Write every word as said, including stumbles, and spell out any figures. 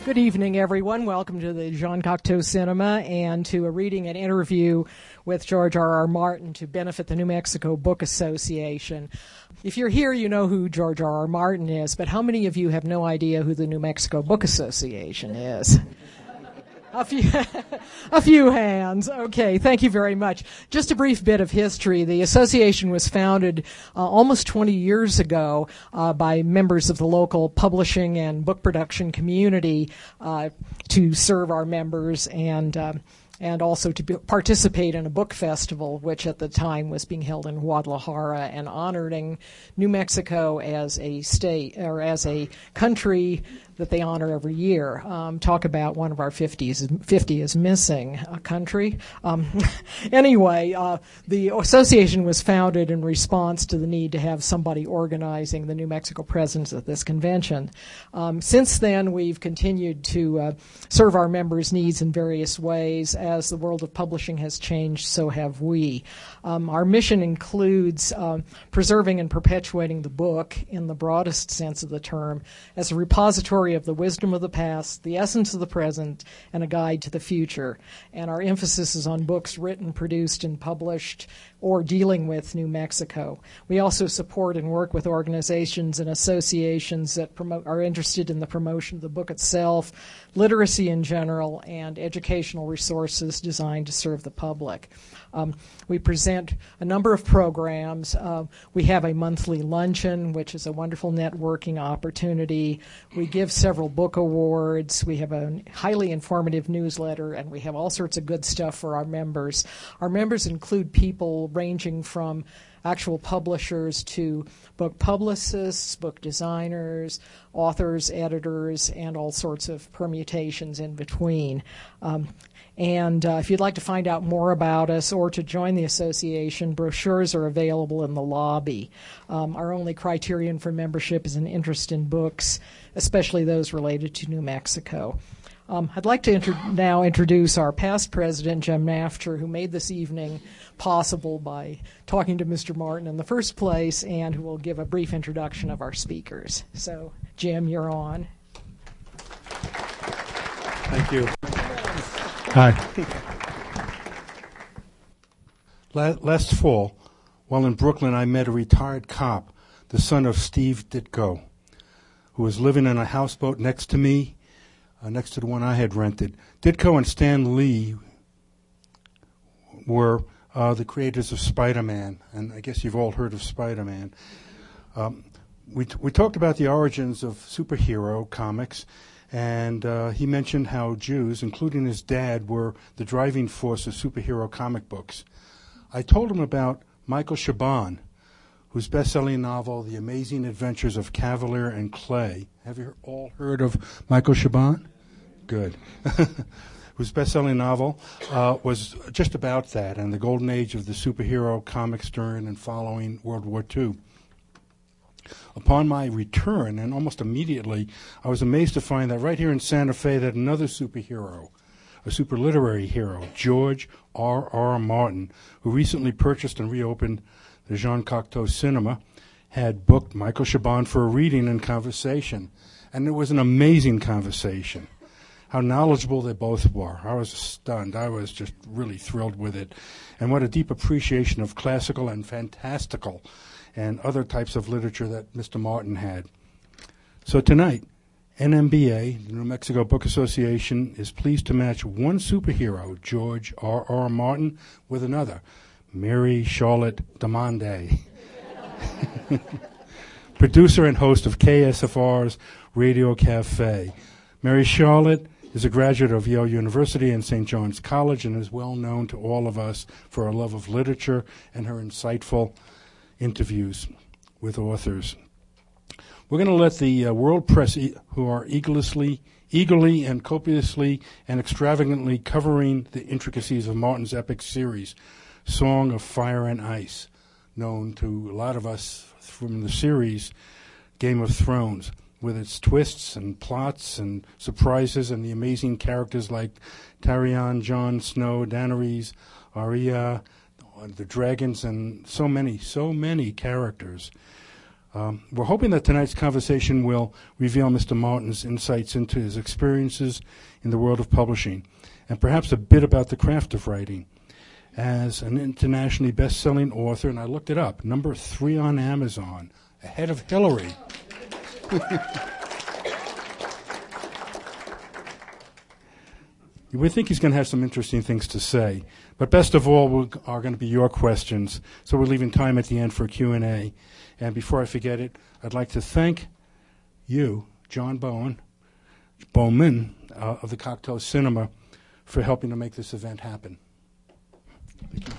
Good evening, everyone. Welcome to the Jean Cocteau Cinema and to a reading and interview with George R R. Martin to benefit the New Mexico Book Association. If you're here, you know who George R R. Martin is, but how many of you have no idea who the New Mexico Book Association is? A few, a few hands. Okay, thank you very much. Just a brief bit of history. The association was founded uh, almost twenty years ago uh, by members of the local publishing and book production community uh, to serve our members and uh, and also to be, participate in a book festival, which at the time was being held in Guadalajara and honoring New Mexico as a state or as a country that they honor every year. Um, talk about one of our fifties, fifty is missing a country. Um, anyway, uh, the association was founded in response to the need to have somebody organizing the New Mexico presence at this convention. Um, since then, we've continued to uh, serve our members' needs in various ways. As the world of publishing has changed, so have we. Um, our mission includes uh, preserving and perpetuating the book in the broadest sense of the term as a repository of the wisdom of the past, the essence of the present, and a guide to the future. And our emphasis is on books written, produced, and published or dealing with New Mexico. We also support and work with organizations and associations that promote, are interested in the promotion of the book itself, literacy in general, and educational resources designed to serve the public. Um, we present a number of programs. Uh, we have a monthly luncheon, which is a wonderful networking opportunity. We give several book awards. We have a highly informative newsletter, and we have all sorts of good stuff for our members. Our members include people ranging from actual publishers to book publicists, book designers, authors, editors, and all sorts of permutations in between. Um, And uh, if you'd like to find out more about us or to join the association, brochures are available in the lobby. Um, our only criterion for membership is an interest in books, especially those related to New Mexico. Um, I'd like to inter- now introduce our past president, Jim Nafter, who made this evening possible by talking to Mister Martin in the first place, and who will give a brief introduction of our speakers. So, Jim, you're on. Thank you. Hi. Last fall, while in Brooklyn, I met a retired cop, the son of Steve Ditko, who was living in a houseboat next to me, uh, next to the one I had rented. Ditko and Stan Lee were uh, the creators of Spider-Man, and I guess you've all heard of Spider-Man. Um, we, t- we talked about the origins of superhero comics, and uh, he mentioned how Jews, including his dad, were the driving force of superhero comic books. I told him about Michael Chabon, whose best-selling novel, The Amazing Adventures of Cavalier and Clay. Have you all heard of Michael Chabon? Good. Whose best-selling novel uh, was just about that, and the golden age of the superhero comics during and following World War Two. Upon my return, and almost immediately, I was amazed to find that right here in Santa Fe that another superhero, a super literary hero, George R R. Martin, who recently purchased and reopened the Jean Cocteau Cinema, had booked Michael Chabon for a reading and conversation. And it was an amazing conversation. How knowledgeable they both were. I was stunned. I was just really thrilled with it. And what a deep appreciation of classical and fantastical and other types of literature that Mister Martin had. So tonight, N M B A, the New Mexico Book Association, is pleased to match one superhero, George R R. Martin, with another, Mary Charlotte Demande, producer and host of K S F R's Radio Cafe. Mary Charlotte is a graduate of Yale University and Saint John's College and is well known to all of us for her love of literature and her insightful interviews with authors. We're going to let the uh, world press, e- who are eagerly, eagerly and copiously and extravagantly covering the intricacies of Martin's epic series, Song of Fire and Ice, known to a lot of us from the series Game of Thrones, with its twists and plots and surprises and the amazing characters like Tyrion, Jon Snow, Daenerys, Arya, the dragons, and so many, so many characters. Um, we're hoping that tonight's conversation will reveal Mister Martin's insights into his experiences in the world of publishing, and perhaps a bit about the craft of writing. As an internationally best-selling author, and I looked it up, number three on Amazon, ahead of Hillary. We think he's going to have some interesting things to say. But best of all will, are going to be your questions. So we're leaving time at the end for Q and A. And before I forget it, I'd like to thank you, John Bowen, Bowman uh, of the Cocteau Cinema, for helping to make this event happen. Thank you.